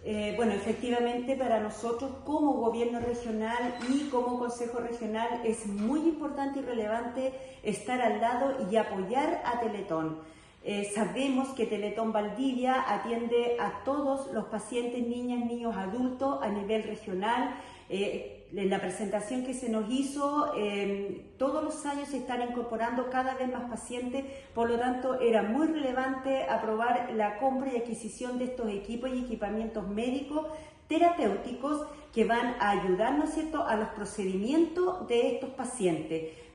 Bueno, efectivamente para nosotros como gobierno regional y como consejo regional es muy importante y relevante estar al lado y apoyar a Teletón. Sabemos que Teletón Valdivia atiende a todos los pacientes, niñas, niños, adultos a nivel regional. En la presentación que se nos hizo, todos los años se están incorporando cada vez más pacientes, por lo tanto era muy relevante aprobar la compra y adquisición de estos equipos y equipamientos médicos terapéuticos que van a ayudar, ¿no es cierto?, a los procedimientos de estos pacientes.